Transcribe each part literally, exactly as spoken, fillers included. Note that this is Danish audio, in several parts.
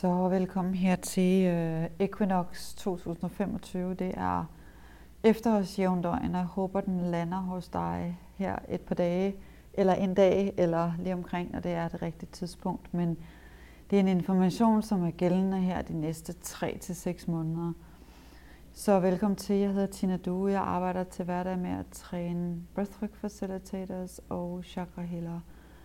Så velkommen her til øh, Equinox to tusind femogtyve. Det er efterårsjævndøgn, og jeg håber, den lander hos dig her et par dage, eller en dag, eller lige omkring, når det er det rigtige tidspunkt. Men det er en information, som er gældende her de næste tre til seks måneder. Så velkommen til. Jeg hedder Tina Due. Jeg arbejder til hverdag med at træne breathwork facilitators og chakra healere.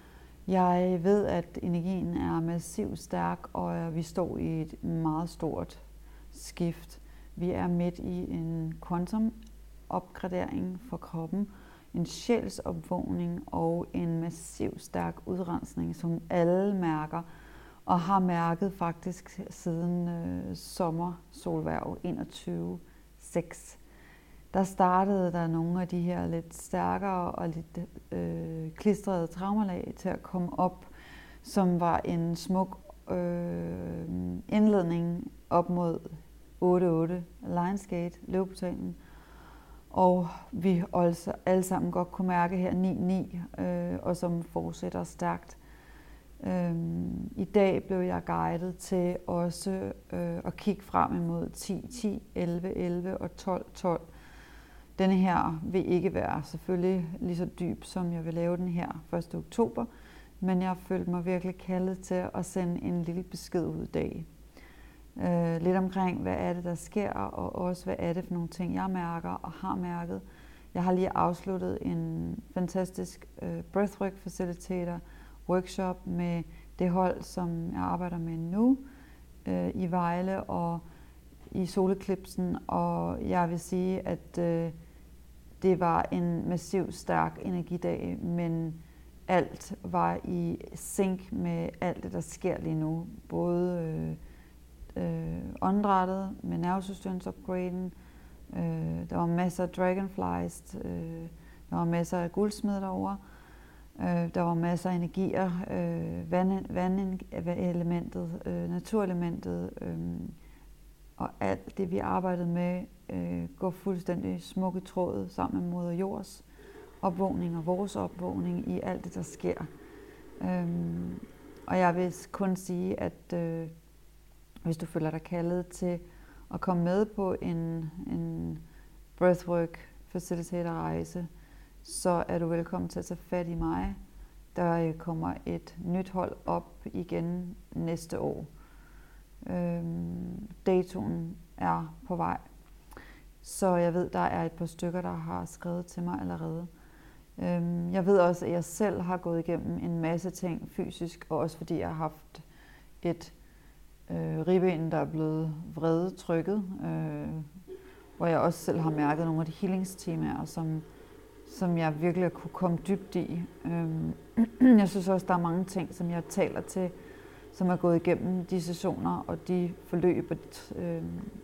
Jeg ved, at energien er massivt stærk, og vi står i et meget stort skift. Vi er midt i en quantum opgradering for kroppen, en sjælsopvågning og en massiv stærk udrensning, som alle mærker og har mærket faktisk siden øh, sommer solhverv enogtyve seks. Der startede der nogle af de her lidt stærkere og lidt øh, klistrede traumalag til at komme op, som var en smuk øh, indledning op mod otte otte Lionsgate, løveportalen. Og vi også alle sammen godt kunne mærke her ni ni, øh, og som fortsætter stærkt. Øh, I dag blev jeg guidet til også øh, at kigge frem imod ti ti, elleve elleve og tolv tolv. Denne her vil ikke være selvfølgelig lige så dyb, som jeg vil lave den her første oktober, men jeg følte mig virkelig kaldet til at sende en lille besked ud i dag. Øh, lidt omkring, hvad er det, der sker, og også hvad er det for nogle ting, jeg mærker og har mærket. Jeg har lige afsluttet en fantastisk øh, breathwork facilitator workshop med det hold, som jeg arbejder med nu øh, i Vejle og i Soleklipsen, og jeg vil sige, at øh, det var en massiv stærk energidag, men alt var i sync med alt det, der sker lige nu. Både øh, øh, åndedrættet med nervesystemsupgraden, øh, der var masser af dragonflies, øh, der var masser af guldsmed derovre, øh, der var masser af energier, øh, vand, vandelementet, øh, naturelementet, øh, og alt det, vi arbejdede med, øh, går fuldstændig smuk i tråd sammen med Moder Jords opvågning og vores opvågning i alt det, der sker. Øhm, og jeg vil kun sige, at øh, hvis du føler dig kaldet til at komme med på en, en breathwork facilitator rejse, så er du velkommen til at tage fat i mig. Der kommer et nyt hold op igen næste år. Øhm, datoen er på vej, så jeg ved, der er et par stykker, der har skrevet til mig allerede. Øhm, jeg ved også, at jeg selv har gået igennem en masse ting fysisk, og også fordi jeg har haft et øh, ribben, der er blevet vredet trykket, øh, hvor jeg også selv har mærket nogle af de healingstemaer, som, som jeg virkelig kunne komme dybt i. Øhm, jeg synes også, der er mange ting, som jeg taler til, som er gået igennem de sessioner og de forløb og de, øh,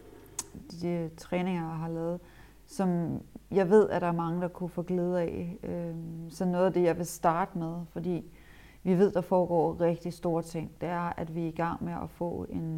de træninger, jeg har lavet, som jeg ved, at der er mange, der kunne få glæde af. Øh, så noget af det, jeg vil starte med, fordi vi ved, der foregår rigtig store ting, det er, at vi er i gang med at få en,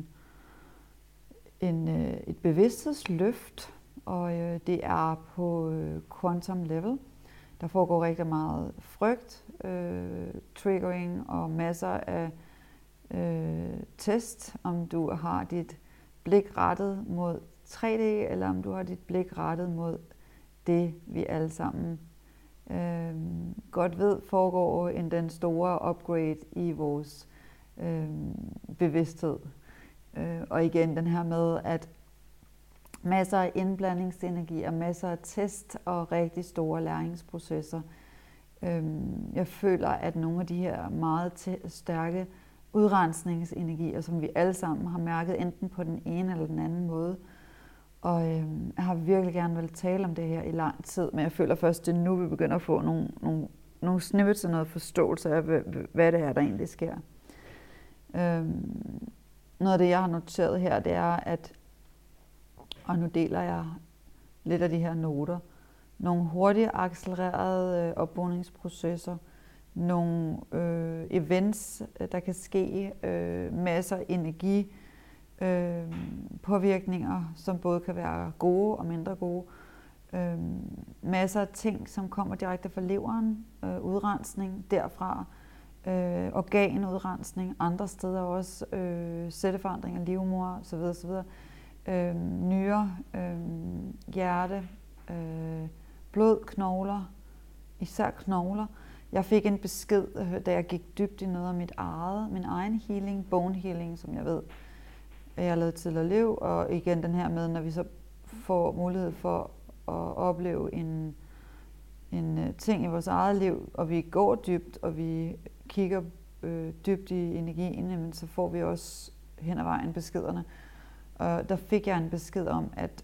en, øh, et bevidsthedsløft, og øh, det er på øh, quantum level. Der foregår rigtig meget frygt, øh, triggering og masser af Øh, test, om du har dit blik rettet mod tre D, eller om du har dit blik rettet mod det, vi alle sammen øh, godt ved foregår en den store upgrade i vores øh, bevidsthed. Øh, og igen den her med, at masser af indblandingsenergi og masser af test og rigtig store læringsprocesser. Øh, jeg føler, at nogle af de her meget stærke udrensningsenergier, som vi alle sammen har mærket enten på den ene eller den anden måde. Og øh, jeg har virkelig gerne vil tale om det her i lang tid, men jeg føler først, det er nu, vi begynder at få nogle, nogle, nogle snippets og noget forståelse af, hvad, hvad det er, der egentlig sker. Øh, noget af det, jeg har noteret her, det er, at, og nu deler jeg lidt af de her noter, nogle hurtigt accelererede øh, opvågningsprocesser, nogle øh, events, der kan ske, øh, masser af energi, øh, påvirkninger, som både kan være gode og mindre gode, øh, masser af ting, som kommer direkte fra leveren, øh, udrensning derfra, øh, organudrensning, andre steder også, øh, sætteforandring af livmor osv. osv. Øh, nyre, øh, hjerte, øh, blod, knogler, især knogler. Jeg fik en besked, øh, da jeg gik dybt i noget af mit eget, min egen healing, bone healing, som jeg ved, jeg har lavet tidligere liv, og igen den her med, når vi så får mulighed for at opleve en, en ting i vores eget liv, og vi går dybt, og vi kigger øh, dybt i energien, men så får vi også hen ad vejen beskederne. Og der fik jeg en besked om, at,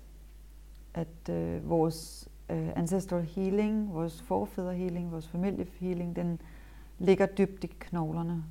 at øh, vores øh, ancestral healing, vores forfædre healing, vores familie healing, den ligger dybt i knoglerne.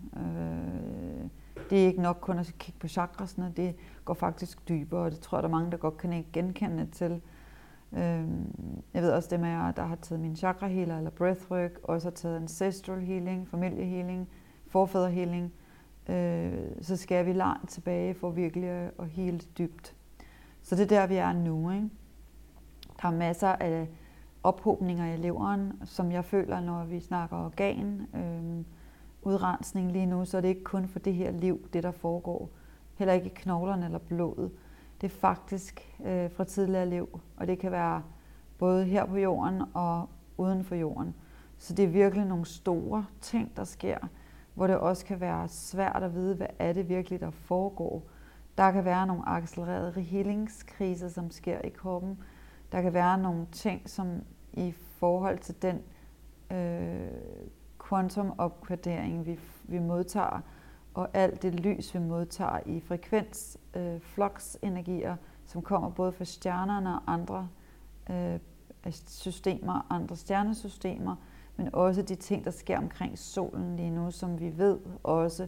Øh, det er ikke nok kun at kigge på chakrasene, det går faktisk dybere, og det tror jeg, der er mange, der godt kan genkende til. Øh, jeg ved også dem af jer, der har taget min chakra healer eller breathwork, også har taget ancestral healing, familiehealing, forfædre healing. Øh, så skal vi langt tilbage for virkelig at heale dybt. Så det er der, vi er nu, ikke? Der er masser af ophobninger i leveren, som jeg føler, når vi snakker organ, øh, udrensning lige nu, så er det ikke kun for det her liv, det der foregår. Heller ikke i knoglerne eller blodet. Det er faktisk øh, fra tidligere liv, og det kan være både her på jorden og uden for jorden. Så det er virkelig nogle store ting, der sker, hvor det også kan være svært at vide, hvad er det virkelig, der foregår. Der kan være nogle accelererede healingskriser, som sker i kroppen. Der kan være nogle ting, som i forhold til den øh, quantum-opgradering, vi, vi modtager, og alt det lys, vi modtager i frekvens, øh, flux-energier, som kommer både fra stjernerne og andre øh, systemer, andre stjernesystemer, men også de ting, der sker omkring solen lige nu, som vi ved også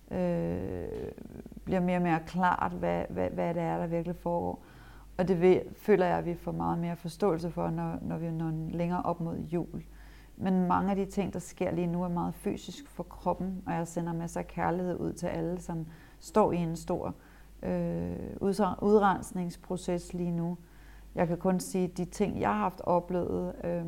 øh, bliver mere og mere klart, hvad, hvad, hvad det er, der virkelig foregår. Og det ved, føler jeg, at vi får meget mere forståelse for, når, når vi når længere op mod jul. Men mange af de ting, der sker lige nu, er meget fysisk for kroppen, og jeg sender masser af kærlighed ud til alle, som står i en stor øh, udrensningsproces lige nu. Jeg kan kun sige, at de ting, jeg har haft oplevet, øh,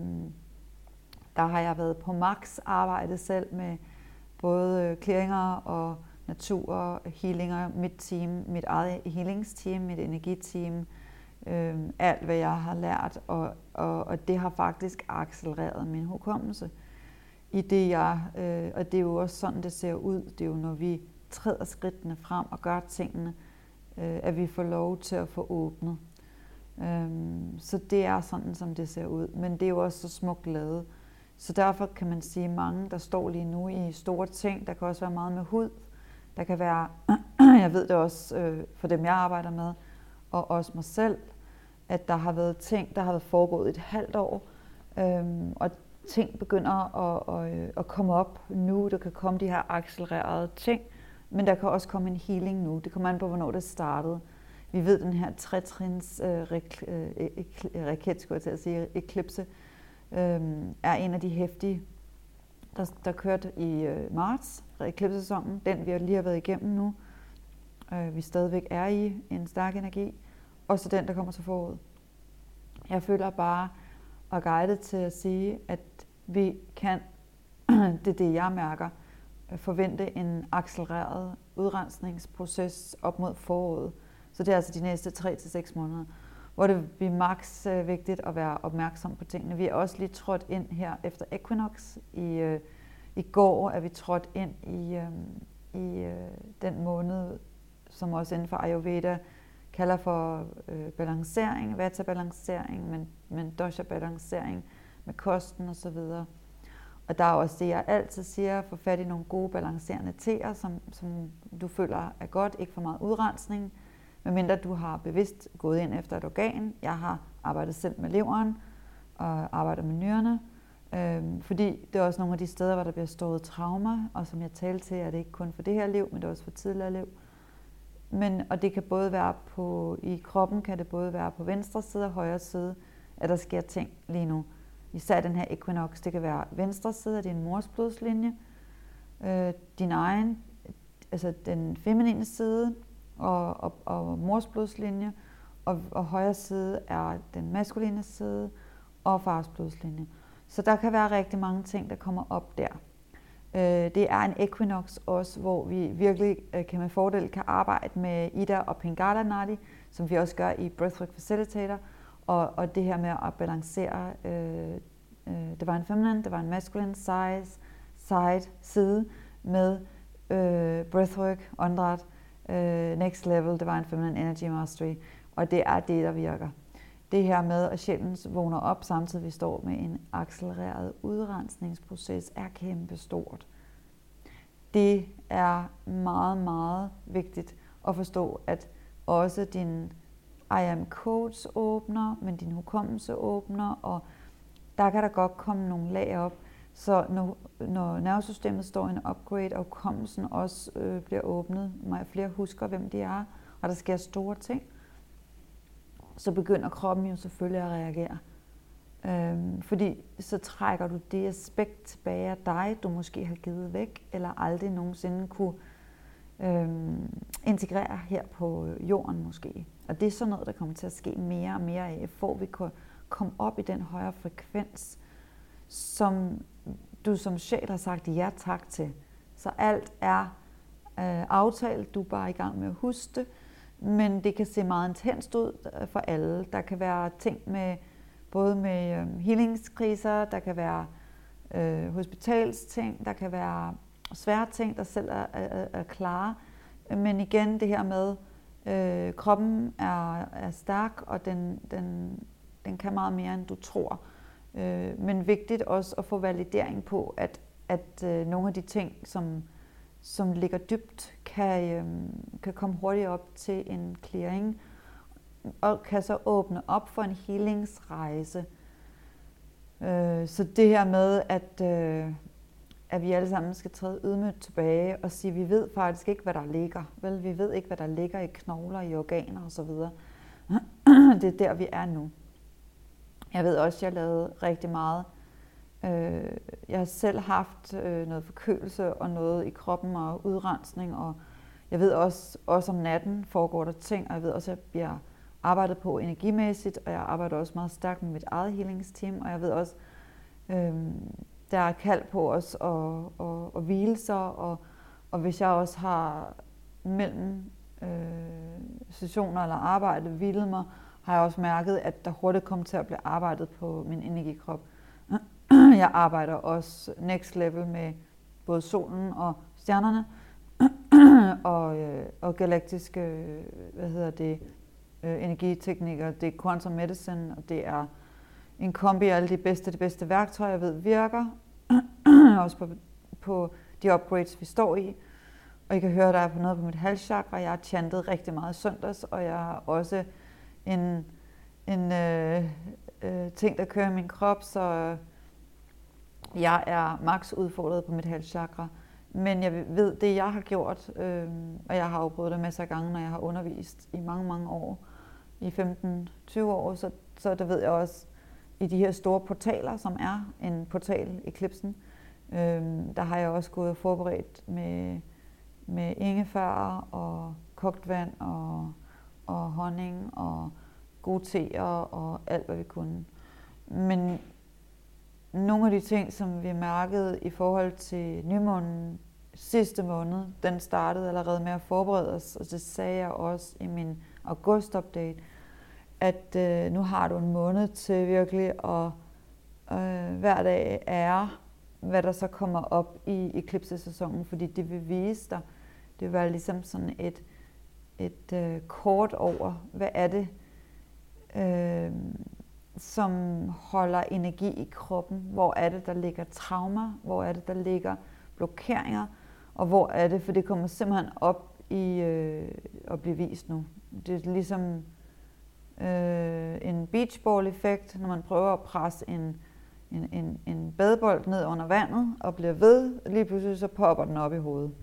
der har jeg været på max arbejde selv med både clearinger og natur, healinger, mit team, mit eget healingsteam, mit energiteam, øh, alt hvad jeg har lært, og, og, og det har faktisk accelereret min hukommelse i det jeg, øh, og det er jo også sådan, det ser ud. Det er jo, når vi træder skridtene frem og gør tingene, øh, at vi får lov til at få åbnet. Øh, så det er sådan, som det ser ud, men det er jo også så smukt lavet. Så derfor kan man sige, at mange, der står lige nu i store ting, der kan også være meget med hud. Der kan være, jeg ved det også øh, for dem, jeg arbejder med, og også mig selv, at der har været ting, der har været foregået et halvt år, øhm, og ting begynder at, at, at komme op nu. Der kan komme de her accelererede ting, men der kan også komme en healing nu. Det kommer an på, hvornår det startede. Vi ved, den her tretrins øh, rak, øh, raket, skulle jeg til at sige, eklipse, øh, er en af de heftige, der, der kørte i øh, marts, eklipsesæsonen, den vi lige har været igennem nu. Øh, vi stadigvæk er i en stærk energi, og så den, der kommer til foråret. Jeg føler bare og guidet til at sige, at vi kan, det er det, jeg mærker, forvente en accelereret udrensningsproces op mod foråret. Så det er altså de næste tre til seks måneder, hvor det bliver maks vigtigt at være opmærksom på tingene. Vi er også lige trådt ind her efter Equinox. I, øh, i går er vi trådt ind i, øh, i øh, den måned, som også inden for Ayurveda kalder for øh, balancering, vata-balancering, men, men dosha-balancering med kosten osv. Og der er også det, jeg altid siger, få fat i nogle gode balancerende teer, som, som du føler er godt, ikke for meget udrensning, medmindre du har bevidst gået ind efter et organ. Jeg har arbejdet selv med leveren og arbejder med nyrerne, øh, fordi det er også nogle af de steder, hvor der bliver stået trauma, og som jeg talte til, er det ikke kun for det her liv, men det er også for tidligere liv. Men, og det kan både være på, i kroppen kan det både være på venstre side og højre side, at der sker ting lige nu. Især den her equinox, det kan være venstre side af din mors blodslinje, øh, din egen, altså den feminine side og, og, og mors blodslinje, og, og højre side er den maskuline side og fars blodslinje. Så der kan være rigtig mange ting, der kommer op der. Øh, det er en equinox også, hvor vi virkelig øh, kan med fordel kan arbejde med Ida og Pingala Nadi, som vi også gør i Breathwork Facilitator, og, og det her med at balancere øh, øh, Divine Feminine, Divine Masculine, size, side, side med øh, Breathwork, åndedræt, øh, Next Level, Divine Feminine Energy Mastery, og det er det, der virker. Det her med, at sjælen vågner op, samtidig vi står med en accelereret udrensningsproces, er kæmpestort. Det er meget, meget vigtigt at forstå, at også din I am coach åbner, men din hukommelse åbner, og der kan der godt komme nogle lag op. Så når, når nervesystemet står i en upgrade, og hukommelsen også øh, bliver åbnet, når flere husker, hvem de er, og der sker store ting, så begynder kroppen jo selvfølgelig at reagere. Øhm, fordi så trækker du det aspekt tilbage af dig, du måske har givet væk, eller aldrig nogensinde kunne øhm, integrere her på jorden måske. Og det er sådan noget, der kommer til at ske mere og mere af, for vi kan komme op i den højere frekvens, som du som sjæl har sagt ja tak til. Så alt er øh, aftalt, du er bare i gang med at huske det, men det kan se meget intenst ud for alle. Der kan være ting med, både med øh, healingskriser, der kan være øh, hospitalsting, der kan være svære ting, der selv er, er, er klare. Men igen, det her med, øh, kroppen er, er stærk, og den, den, den kan meget mere, end du tror. Øh, men vigtigt også at få validering på, at, at øh, nogle af de ting, som, som ligger dybt, kan, øh, kan komme hurtigt op til en clearing, og kan så åbne op for en healingsrejse. Øh, så det her med, at, øh, at vi alle sammen skal træde ydmygt tilbage og sige, at vi ved faktisk ikke, hvad der ligger. Vel, vi ved ikke, hvad der ligger i knogler, i organer osv. Det er der, vi er nu. Jeg ved også, at jeg lavede rigtig meget. Jeg har selv haft noget forkølelse og noget i kroppen og udrensning, og jeg ved også, også om natten foregår der ting, og jeg ved også, at jeg bliver arbejdet på energimæssigt, og jeg arbejder også meget stærkt med mit eget healingsteam, og jeg ved også, der er kald på os at, at, at hvile sig, og, og hvis jeg også har mellem øh, sessioner eller arbejde hvilet mig, har jeg også mærket, at der hurtigt kommer til at blive arbejdet på min energikrop. Jeg arbejder også next level med både solen og stjernerne, og, øh, og galaktiske hvad hedder det, øh, energiteknikker. Det er quantum medicine, og det er en kombi af alle de bedste, de bedste værktøjer, jeg ved virker. Også på, på de upgrades, vi står i. Og I kan høre, der er på noget på mit halschakra. Jeg har chantet rigtig meget i søndags, og jeg har også en, en øh, øh, ting, der kører i min krop, så jeg er max udfordret på mit halschakra. Men jeg ved, det jeg har gjort, øh, og jeg har afprøvet det masser af gange, når jeg har undervist i mange, mange år, i femten til tyve år, så, så der ved jeg også, i de her store portaler, som er en portal, Eklipsen, øh, der har jeg også gået og forberedt med, med ingefær og kogt vand og, og honning og gode teer og alt, hvad vi kunne. Men nogle af de ting, som vi mærkede i forhold til nymånen sidste måned, den startede allerede med at forberede os, og det sagde jeg også i min august-update, at øh, nu har du en måned til virkelig at øh, hver dag ære, hvad der så kommer op i eklipsesæsonen, fordi det vil vise dig, det vil være ligesom sådan et, et øh, kort over, hvad er det, øh, som holder energi i kroppen, hvor er det, der ligger traumer, hvor er det, der ligger blokeringer, og hvor er det, for det kommer simpelthen op i øh, at blive vist nu. Det er ligesom øh, en beachball-effekt, når man prøver at presse en, en, en, en badebold ned under vandet og bliver ved, lige pludselig så popper den op i hovedet.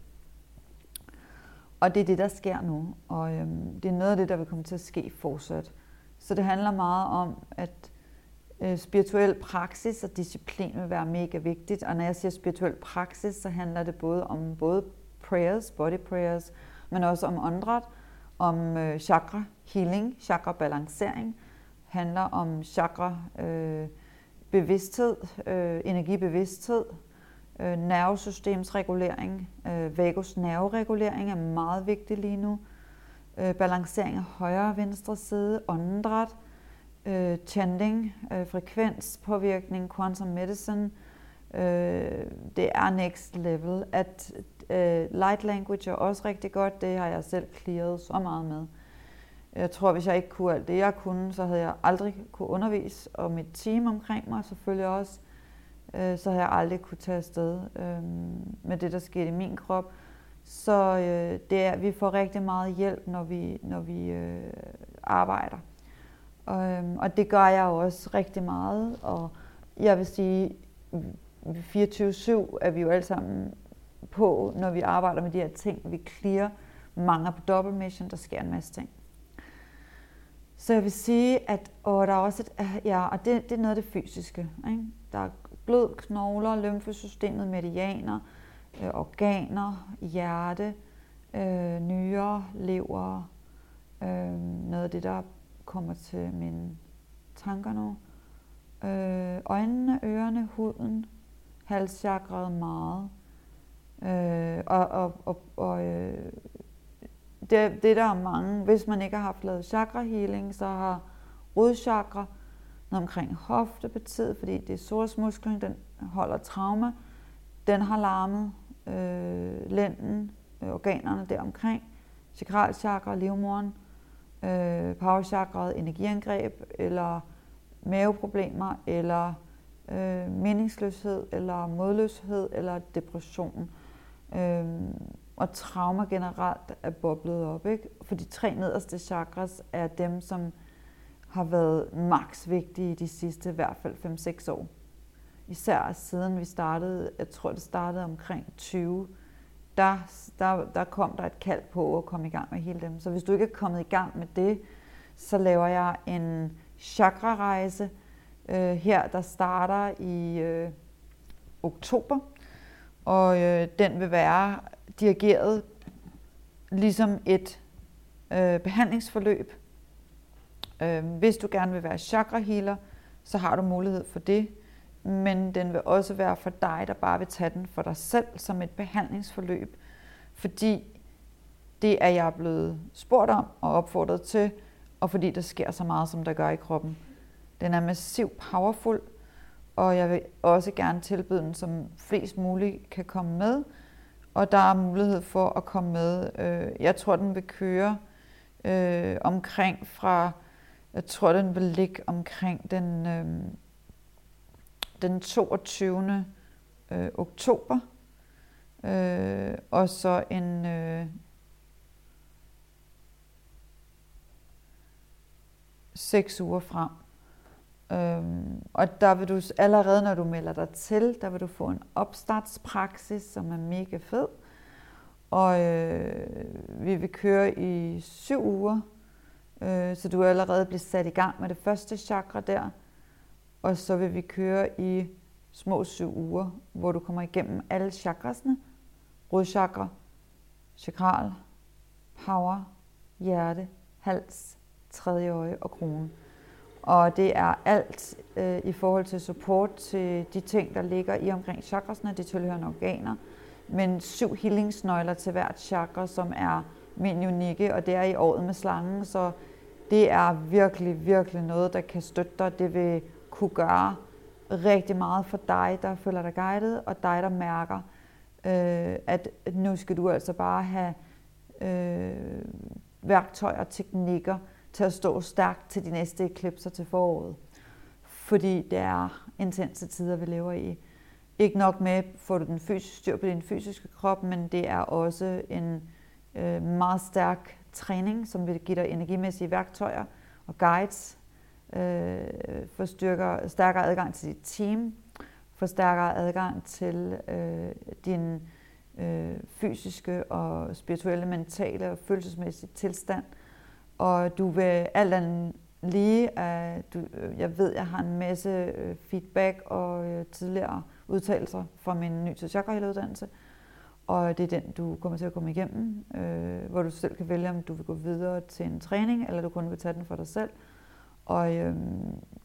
Og det er det, der sker nu, og øh, det er noget af det, der vil komme til at ske fortsat. Så det handler meget om, at øh, spirituel praksis og disciplin vil være mega vigtigt. Og når jeg siger spirituel praksis, så handler det både om både prayers, body prayers, men også om åndedræt, om øh, chakra healing, chakra balancering, handler om chakra øh, bevidsthed, øh, energibevidsthed, Øh, nervesystemsregulering, øh, vagus nerveregulering er meget vigtig lige nu. Øh, balancering af højre og venstre side, åndedræt, øh, chanting, øh, frekvenspåvirkning, quantum medicine. Øh, det er next level. At øh, light language er også rigtig godt, det har jeg selv clearet så meget med. Jeg tror, hvis jeg ikke kunne alt det, jeg kunne, så havde jeg aldrig kunne undervise, og mit team omkring mig selvfølgelig også. Så havde jeg aldrig kunne tage afsted øh, med det, der skete i min krop. Så øh, det er, vi får rigtig meget hjælp, når vi, når vi øh, arbejder. Og, øh, og det gør jeg også rigtig meget. Og jeg vil sige, fireogtyve syv er vi jo alle sammen på, når vi arbejder med de her ting. Vi clear, mange er på double mission, der sker en masse ting. Så jeg vil sige, at og der er også et, ja, og det, det er noget af det fysiske, ikke? Der er blod, knogler, lymfesystemet, meridianer, øh, organer, hjerte, øh, nyrer, lever, øh, noget af det, der kommer til mine tanker nu. Øh, øjnene, ørerne, huden, halschakret meget. Øh, og og, og, og øh, det, det der er mange, hvis man ikke har haft lavet chakra healing, så har rodchakra, noget omkring hoftepartiet, fordi det er sorsmusklen, den holder trauma. Den har larmet øh, lænden, øh, organerne deromkring. Sakralchakra, livmoderen, øh, powerchakraet, energiangreb, eller maveproblemer, eller øh, meningsløshed, eller modløshed, eller depression. Øh, og trauma generelt er boblet op, ikke? For de tre nederste chakras er dem, som har været maks vigtige de sidste i hvert fald fem seks år. Især siden vi startede, jeg tror det startede omkring tyve, der, der, der kom der et kald på at komme i gang med hele dem. Så hvis du ikke er kommet i gang med det, så laver jeg en chakra-rejse øh, her, der starter i øh, oktober. Og øh, den vil være dirigeret ligesom et øh, behandlingsforløb. Øh, hvis du gerne vil være chakra healer, så har du mulighed for det. Men den vil også være for dig, der bare vil tage den for dig selv som et behandlingsforløb. Fordi det er jeg blevet spurgt om og opfordret til, og fordi der sker så meget, som der gør i kroppen. Den er massivt powerful, og jeg vil også gerne tilbyde den, som flest muligt kan komme med. Og der er mulighed for at komme med. Jeg tror, den vil køre øh, omkring fra, jeg tror, den vil ligge omkring den, øh, den toogtyvende Øh, oktober. Øh, og så en øh, seks uger frem. Øhm, og der vil du allerede, når du melder dig til, der vil du få en opstartspraksis, som er mega fed. Og øh, vi vil køre i syv uger, øh, så du er allerede blevet sat i gang med det første chakra der. Og så vil vi køre i små syv uger, hvor du kommer igennem alle chakrasne. Rodchakra, chakral, power, hjerte, hals, tredje øje og krone. Og det er alt øh, i forhold til support til de ting, der ligger i omkring chakrasne, de tilhørende organer. Men syv healingsnøgler til hvert chakra, som er min unikke, og det er i året med slangen. Så det er virkelig, virkelig noget, der kan støtte dig. Det vil kunne gøre rigtig meget for dig, der føler dig guidet, og dig, der mærker, øh, at nu skal du altså bare have øh, værktøjer og teknikker til at stå stærkt til de næste eklipser til foråret. Fordi det er intense tider, vi lever i. Ikke nok med, får du den fysiske styr på din fysiske krop, men det er også en øh, meget stærk træning, som vil give dig energimæssige værktøjer og guides, øh, for styrker, stærkere adgang til dit team, for stærkere adgang til øh, din øh, fysiske og spirituelle, mentale og følelsesmæssige tilstand. Og du vil alt andet lige, at du, jeg ved, jeg har en masse feedback og tidligere udtalelser fra min ny til chakra-uddannelse, og det er den, du kommer til at komme igennem, øh, hvor du selv kan vælge, om du vil gå videre til en træning, eller du kun vil tage den for dig selv. Og øh,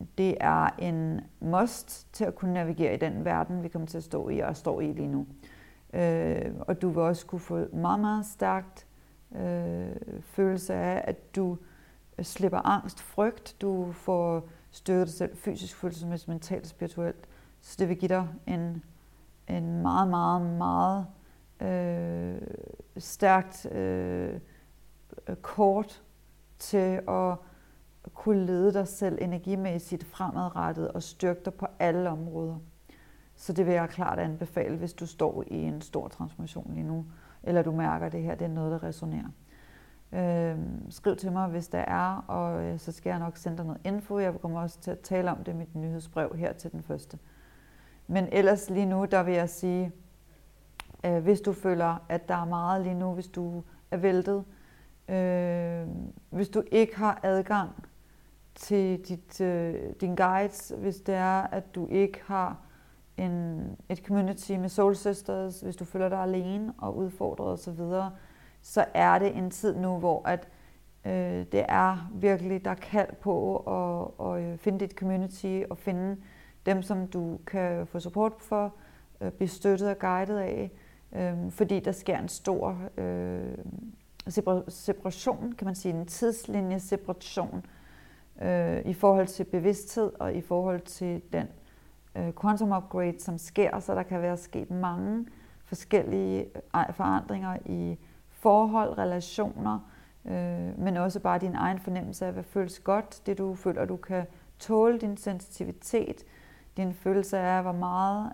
det er en must til at kunne navigere i den verden, vi kommer til at stå i og står i lige nu. Øh, og du vil også kunne få meget, meget stærkt øh, følelse af, at du slipper angst, frygt, du får styrket dig selv fysisk, følelsesmæssigt, mentalt, spirituelt. Så det vil give dig en, en meget, meget, meget øh, stærkt øh, kort til at kunne lede dig selv energimæssigt fremadrettet og styrke dig på alle områder. Så det vil jeg klart anbefale, hvis du står i en stor transformation lige nu, eller du mærker, at det her det er noget, der resonerer. Øh, skriv til mig, hvis der er, og øh, så skal jeg nok sende dig noget info. Jeg kommer også til at tale om det i mit nyhedsbrev her til den første. Men ellers lige nu, der vil jeg sige, øh, hvis du føler, at der er meget lige nu, hvis du er væltet, øh, hvis du ikke har adgang til dit, øh, din guides, hvis det er, at du ikke har en, et community med soul sisters, hvis du føler dig alene og udfordret osv., så er det en tid nu, hvor at, øh, det er virkelig, der er kald på at, at finde dit community og finde dem, som du kan få support for, øh, blive støttet og guidet af, øh, fordi der sker en stor øh, separation, kan man sige, en tidslinje separation øh, i forhold til bevidsthed og i forhold til den øh, quantum upgrade, som sker, så der kan være sket mange forskellige forandringer i forhold, relationer, øh, men også bare din egen fornemmelse af, hvad føles godt, det du føler, du kan tåle, din sensitivitet, din følelse af, hvor meget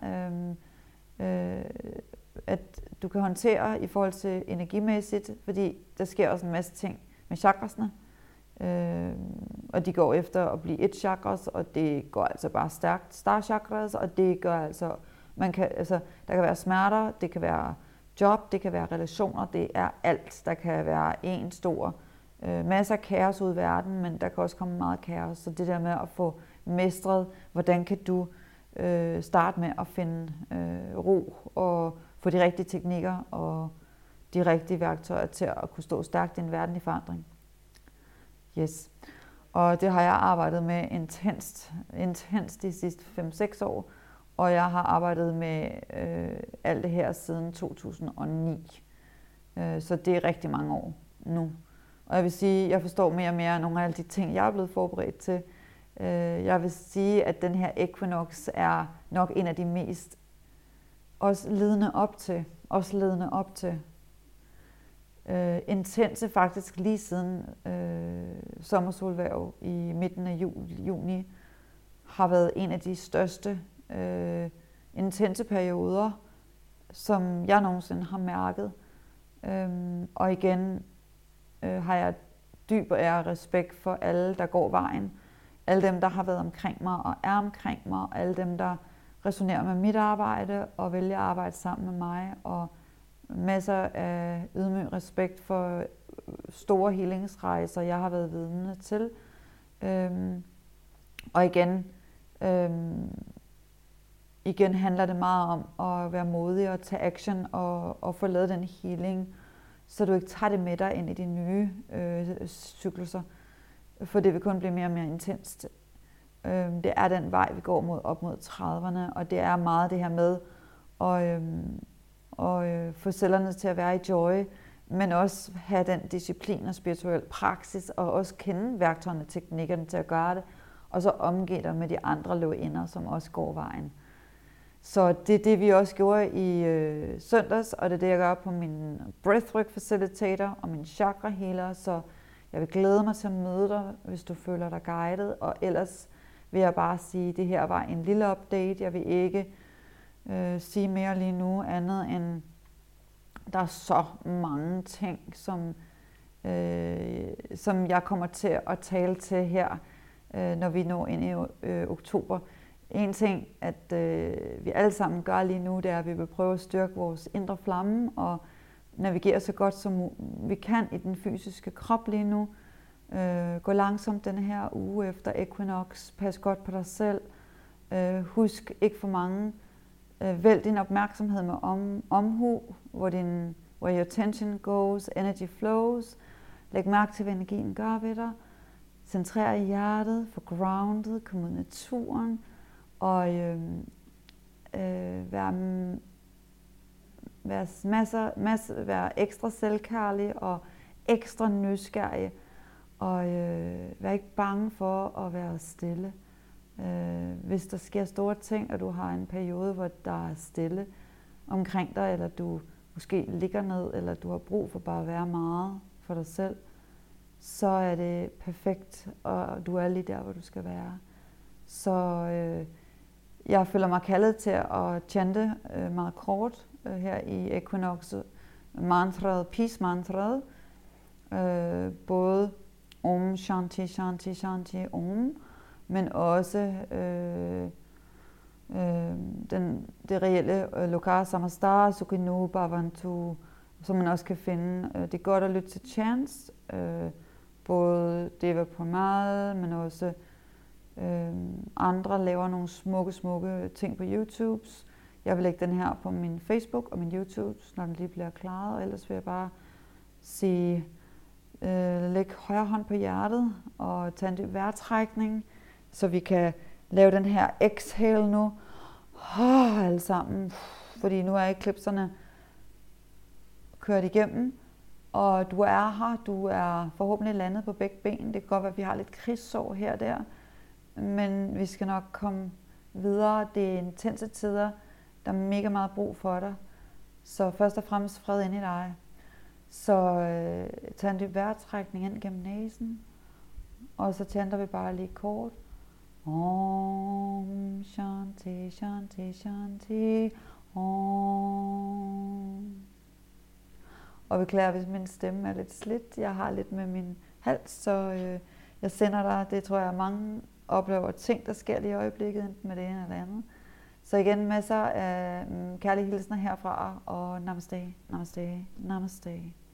øh, øh, at du kan håndtere i forhold til energimæssigt, fordi der sker også en masse ting med chakrasne, øh, og de går efter at blive et chakras, og det går altså bare stærkt, star chakras, og det gør altså, man kan, altså, der kan være smerter, det kan være job, det kan være relationer, det er alt. Der kan være en stor øh, masse af kaos ud i verden, men der kan også komme meget kaos. Så det der med at få mestret, hvordan kan du øh, starte med at finde øh, ro og få de rigtige teknikker og de rigtige værktøjer til at kunne stå stærkt i en verden i forandring. Yes. Og det har jeg arbejdet med intenst, intenst de sidste fem seks år. Og jeg har arbejdet med øh, alt det her siden to tusind og ni. Øh, så det er rigtig mange år nu. Og jeg vil sige, at jeg forstår mere og mere nogle af alle de ting, jeg er blevet forberedt til. Øh, jeg vil sige, at den her equinox er nok en af de mest også ledende op til. Også ledende op til. Øh, intense faktisk lige siden øh, sommersolhverv i midten af juli, juni har været en af de største Øh, intense perioder, som jeg nogensinde har mærket. Øhm, og igen øh, har jeg dyb ære og respekt for alle, der går vejen. Alle dem, der har været omkring mig og er omkring mig. Alle dem, der resonerer med mit arbejde og vælger at arbejde sammen med mig. Og masser af ydmyg respekt for store healingsrejser, jeg har været vidne til. Øhm, og igen øhm, Igen handler det meget om at være modig og tage action og, og få lavet den healing, så du ikke tager det med dig ind i de nye øh, cykluser, for det vil kun blive mere og mere intenst. Øh, det er den vej, vi går mod op mod trediverne, og det er meget det her med at, øh, at øh, få cellerne til at være i joy, men også have den disciplin og spirituel praksis, og også kende værktøjerne og teknikkerne til at gøre det, og så omgive dig med de andre løvinder, som også går vejen. Så det er det, vi også gjorde i øh, søndags, og det er det, jeg gør på min breathwork facilitator og min chakra healer. Så jeg vil glæde mig til at møde dig, hvis du føler dig guidet. Og ellers vil jeg bare sige, at det her var en lille update. Jeg vil ikke øh, sige mere lige nu, andet end der er så mange ting, som, øh, som jeg kommer til at tale til her, øh, når vi når ind i øh, oktober. En ting, at øh, vi alle sammen gør lige nu, det er, at vi vil prøve at styrke vores indre flamme og navigere så godt, som vi kan i den fysiske krop lige nu. Øh, gå langsomt den her uge efter equinox. Pas godt på dig selv. Øh, husk ikke for mange. Øh, vælg din opmærksomhed med om, omhu, hvor, din, where your attention goes, energy flows. Læg mærke til, hvad energien gør ved dig. centrere i hjertet, få grounded, komme ud i naturen, og øh, øh, være, være, masser, masser, være ekstra selvkærlig og ekstra nysgerrig, og øh, være ikke bange for at være stille. Øh, hvis der sker store ting, og du har en periode, hvor der er stille omkring dig, eller du måske ligger ned, eller du har brug for bare at være meget for dig selv, så er det perfekt, og du er lige der, hvor du skal være. Så øh, jeg føler mig kaldet til at chante øh, meget kort øh, her i Equinox mantraet, peace mantraet, øh, både Om Shanti Shanti Shanti Om, men også øh, øh, den, det reelle øh, Lokar Samastara Sukhino Bhavantu, som man også kan finde. Det er godt at lytte til chants, øh, både Deva Pramad, men også øh, andre laver nogle smukke, smukke ting på YouTube. Jeg vil lægge den her på min Facebook og min YouTube, når den lige bliver klaret, og ellers vil jeg bare sige, øh, læg højre hånd på hjertet og tage en dyb vejrtrækning, så vi kan lave den her exhale nu, oh, alle sammen, fordi nu er eklipserne kørt igennem, og du er her, du er forhåbentlig landet på begge ben. Det kan godt være, at vi har lidt krigssår her og der, men vi skal nok komme videre. Det er intense tider, der er mega meget brug for dig. Så først og fremmest fred ind i dig. Så øh, tag en dyb vejrtrækning ind gennem næsen, og så tænder vi bare lige kort. Om Shanti Shanti Shanti Om. Og beklager, hvis min stemme er lidt slidt. Jeg har lidt med min hals, så øh, jeg sender dig. Det tror jeg, mange oplever ting, der sker lige i øjeblikket, enten med det ene eller andet. Så igen, masser af kærlige hilsner herfra, og namaste, namaste, namaste.